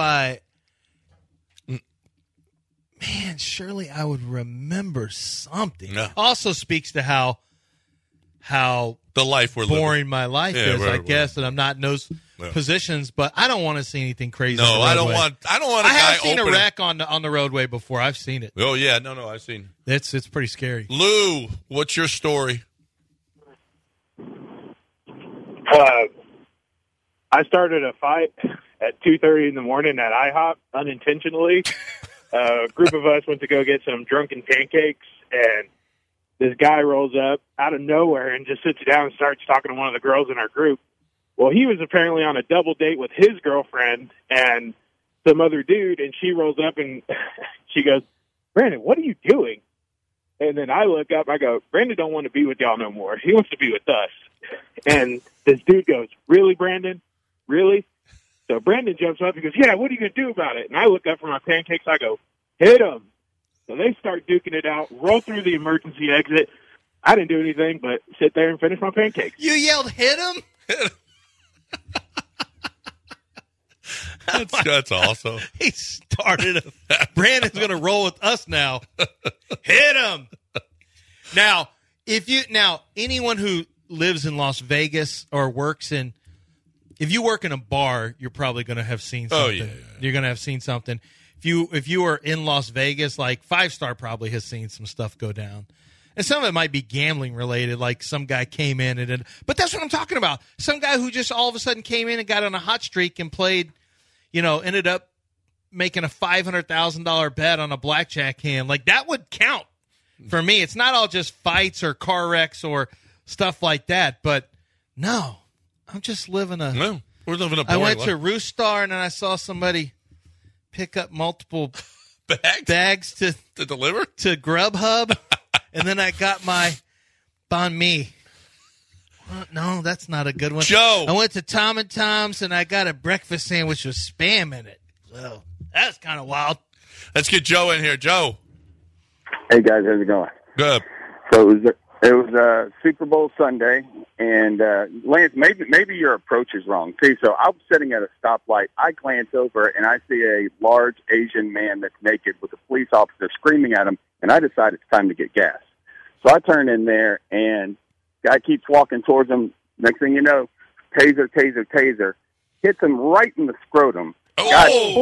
surely I would remember something. Yeah. Also speaks to how the life we're boring living. my life is, I guess, and I'm not in those positions. But I don't want to see anything crazy. No, I don't want. I have seen a wreck on the roadway before. I've seen it. Oh yeah, no, I've seen. It's pretty scary. Lou, what's your story? I started a fight at 2:30 in the morning at IHOP unintentionally. A group of us went to go get some drunken pancakes, and this guy rolls up out of nowhere and just sits down and starts talking to one of the girls in our group. Well, he was apparently on a double date with his girlfriend and some other dude, and she rolls up and she goes, Brandon, what are you doing? And then I look up, I go, Brandon don't want to be with y'all no more. He wants to be with us. And this dude goes, "Really, Brandon? Really?" So Brandon jumps up and goes, "Yeah, what are you going to do about it?" And I look up for my pancakes. I go, "Hit him." So they start duking it out, roll through the emergency exit. I didn't do anything but sit there and finish my pancakes. You yelled, "Hit him!" That's awesome. He started. Brandon's going to roll with us now. Hit him. Now, anyone who lives in Las Vegas or works in, if you work in a bar, you're probably going to have seen something. Oh, yeah. You're going to have seen something. If you are in Las Vegas, like 5 Star probably has seen some stuff go down. And some of it might be gambling related, like some guy came in but that's what I'm talking about. Some guy who just all of a sudden came in and got on a hot streak and played, ended up making a $500,000 bet on a blackjack hand. Like that would count for me. It's not all just fights or car wrecks or stuff like that. But no, I'm just living we're living a boring I went life. to Roost Star and then I saw somebody pick up multiple bags to deliver to Grubhub. And then I got my banh mi. Well, no, that's not a good one. Joe. I went to Tom and Tom's and I got a breakfast sandwich with Spam in it. So that's kind of wild. Let's get Joe in here. Joe. Hey guys, how's it going? Good. So it was Super Bowl Sunday, and Lance, maybe your approach is wrong too. So I was sitting at a stoplight. I glance over and I see a large Asian man that's naked with a police officer screaming at him, and I decide it's time to get gas. So I turn in there, and guy keeps walking towards him. Next thing you know, taser, hits him right in the scrotum. Oh. Guy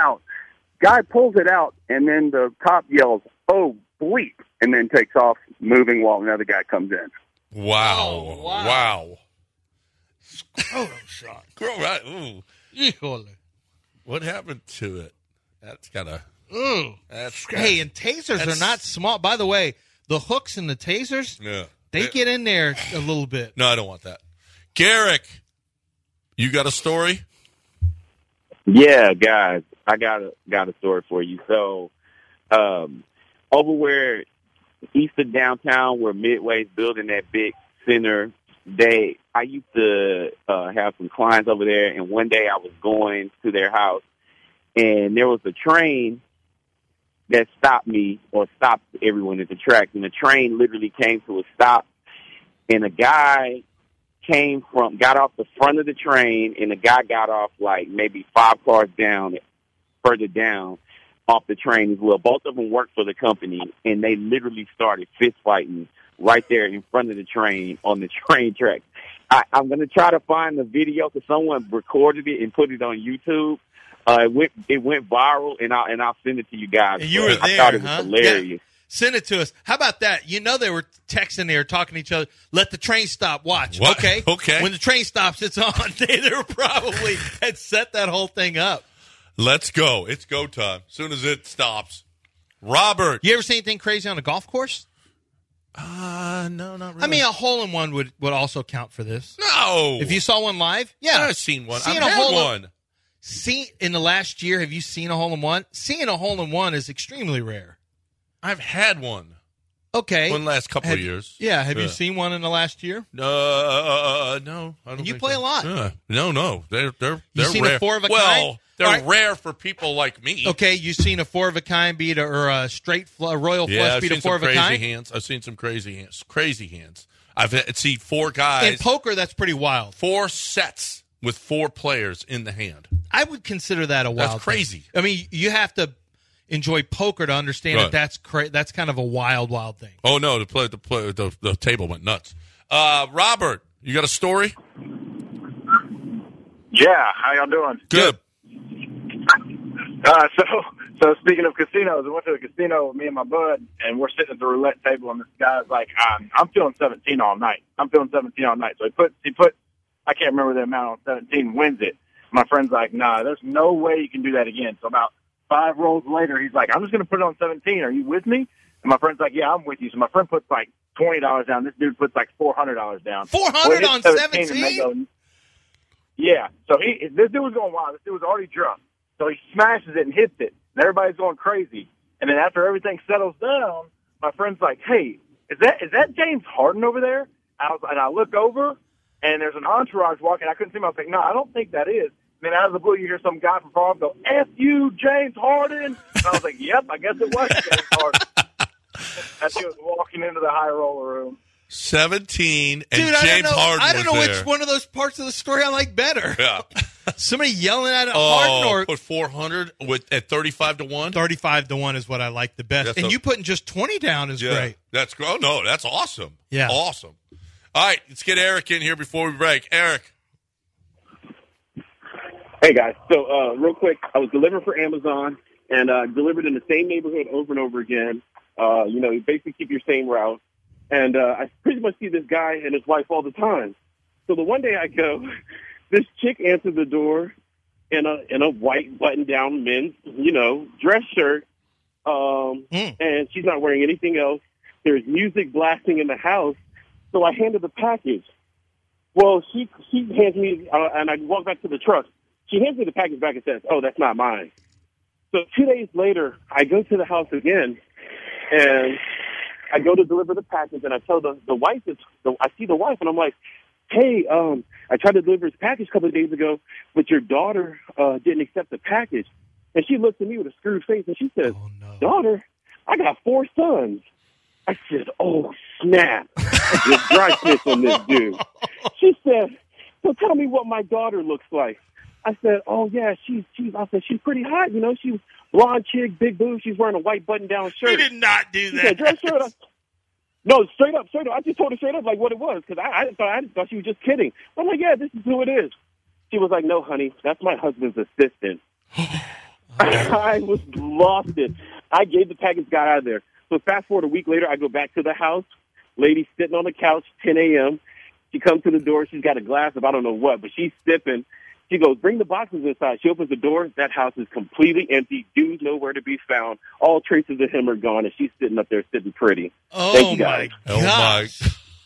pulls it out, and then the cop yells, "Oh, bleep," and then takes off, moving while another guy comes in. Wow. Wow. Scrotum shot. Right. Ooh. Híjole. What happened to it? That's kind of... Ooh. Hey, and tasers are not small. By the way, the hooks in the tasers, they get in there a little bit. No, I don't want that. Garrick, you got a story? Yeah, guys, I got a story for you. So, over where east of downtown, where Midway's building that big center, I used to have some clients over there, and one day I was going to their house, and there was a train that stopped me, or stopped everyone at the tracks, and the train literally came to a stop, and a guy got off the front of the train, and the guy got off like maybe 5 cars further down off the train as well. Both of them worked for the company, and they literally started fist fighting right there in front of the train on the train track. I'm going to try to find the video because someone recorded it and put it on YouTube. It went viral, and I'll send it to you guys. And you were there, I thought it was hilarious. Yeah. Send it to us. How about that? They were texting there, talking to each other. Let the train stop. Watch. What? Okay. Okay. When the train stops, it's on. They were probably had set that whole thing up. Let's go. It's go time. As soon as it stops. Robert. You ever see anything crazy on a golf course? No, not really. I mean, a hole-in-one would also count for this. No. If you saw one live, yeah. I've seen one. Seeing I've had one. In the last year, have you seen a hole-in-one? Seeing a hole-in-one is extremely rare. I've had one. Okay. One last couple of years. Yeah. Have you seen one in the last year? No. I don't you think play so. a lot. No. They're you seen rare. a 4 of a kind? Well, they're rare for people like me. Okay, you seen a 4 of a kind beat or a straight royal flush beat a 4 of a kind? Hands. I've seen some crazy hands. I've seen 4 guys. In poker, that's pretty wild. 4 sets with 4 players in the hand. I would consider that a wild That's crazy. thing. I mean, you have to enjoy poker to understand that that's kind of a wild thing. Oh no, the table went nuts. Robert, you got a story? Yeah, how y'all doing? Good. So speaking of casinos, I went to a casino with me and my bud, and we're sitting at the roulette table, and this guy's like, I'm feeling 17 all night. So he put I can't remember the amount on 17, wins it. My friend's like, nah, there's no way you can do that again. So about 5 rolls later, he's like, I'm just going to put it on 17. Are you with me? And my friend's like, yeah, I'm with you. So my friend puts like $20 down. This dude puts like $400 down. 400 on 17? Yeah. So this dude was going wild. This dude was already drunk. So he smashes it and hits it. And everybody's going crazy. And then after everything settles down, my friend's like, hey, is that James Harden over there? And I look over, and there's an entourage walking. I couldn't see him. I was like, no, I don't think that is. And then out of the blue, you hear some guy from far off go, F you, James Harden. And I was like, yep, I guess it was James Harden. As he was walking into the high roller room. 17, and Dude, James Harden I don't know was which there. one of those parts of the story I like better. Yeah. Somebody yelling at Harden or put 400 at 35-1. 35-1 is what I like the best. That's and you putting just 20 down is great. That's oh no, that's awesome. Yeah, awesome. All right, let's get Eric in here before we break. Eric. Hey guys, so real quick, I was delivering for Amazon and delivered in the same neighborhood over and over again. You basically keep your same route. And I pretty much see this guy and his wife all the time. So the one day I go, this chick answered the door in a white button-down men's, dress shirt, and she's not wearing anything else. There's music blasting in the house, so I handed the package. Well, she hands me, and I walk back to the truck. She hands me the package back and says, "Oh, that's not mine." So 2 days later, I go to the house again, and I go to deliver the package, and I tell the wife, I see the wife, and I'm like, hey, I tried to deliver this package a couple of days ago, but your daughter didn't accept the package. And she looks at me with a screwed face, and she says, daughter, I got 4 sons. I said, oh, snap. I just dry snitched on this dude. She said, so tell me what my daughter looks like. I said, oh, yeah, she's pretty hot, she's blonde chick, big boobs. She's wearing a white button-down shirt. You did not do that. She said, dress shirt. No, straight up. I just told her straight up like what it was because I thought she was just kidding. I'm like, yeah, this is who it is. She was like, no, honey, that's my husband's assistant. I was lost it. I gave the package guy out of there. So fast forward a week later, I go back to the house. Lady sitting on the couch, 10 a.m. She comes to the door. She's got a glass of I don't know what, but she's sipping. She goes, bring the boxes inside. She opens the door. That house is completely empty. Dude's nowhere to be found. All traces of him are gone, and she's sitting up there sitting pretty. Oh, thank you, guys. my gosh.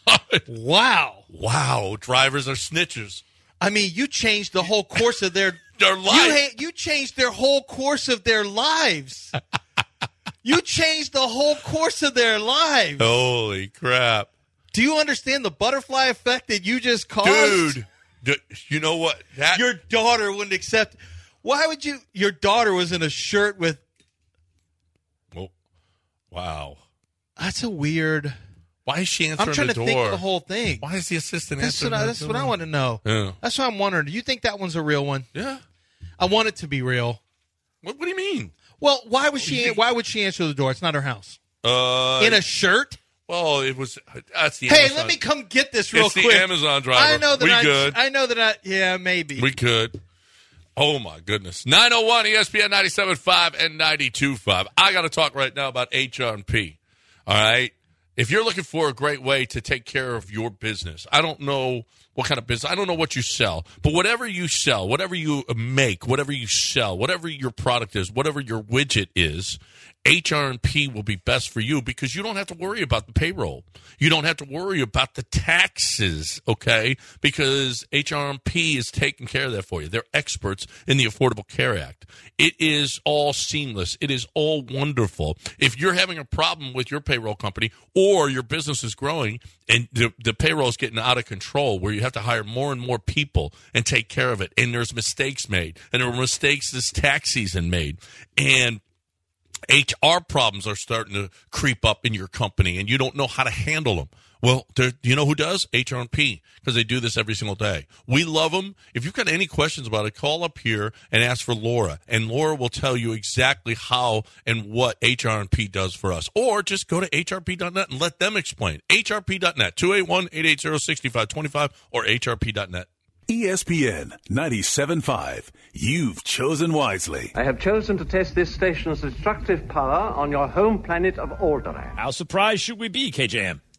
Wow. Wow. Drivers are snitchers. I mean, you changed the whole course of their life. You changed their whole course of their lives. You changed the whole course of their lives. Holy crap. Do you understand the butterfly effect that you just caused? Dude. You know what? Your daughter wouldn't accept. Why would you? Your daughter was in a shirt with. Oh, wow. That's a weird. Why is she answering the door? I'm trying to think of the whole thing. Why is the assistant answering the door? That's what I want to know. Yeah. That's what I'm wondering. Do you think that one's a real one? Yeah. I want it to be real. What do you mean? Well, why would she answer the door? It's not her house. In a shirt? Well, it was. That's the. Hey, Amazon. let me come get this real quick. It's the Amazon driver. I know that. Good. I know that. Yeah, maybe we could. Oh my goodness! 901 ESPN 97.5 and 92.5. I got to talk right now about HR&P. All right, if you're looking for a great way to take care of your business, I don't know what kind of business. I don't know what you sell, but whatever you sell, whatever you make, whatever you sell, whatever your product is, whatever your widget is. HR&P will be best for you because you don't have to worry about the payroll. You don't have to worry about the taxes, okay? Because HR&P is taking care of that for you. They're experts in the Affordable Care Act. It is all seamless. It is all wonderful. If you're having a problem with your payroll company or your business is growing and the payroll is getting out of control where you have to hire more and more people and take care of it, and there's mistakes made, and there were mistakes this tax season made, and HR problems are starting to creep up in your company, and you don't know how to handle them. Well, you know who does? HR&P, because they do this every single day. We love them. If you've got any questions about it, call up here and ask for Laura, and Laura will tell you exactly how and what HR&P does for us. Or just go to hrp.net and let them explain. hrp.net, 281-880-6525, or hrp.net. ESPN 97.5. You've chosen wisely. I have chosen to test this station's destructive power on your home planet of Alderaan. How surprised should we be, KJM?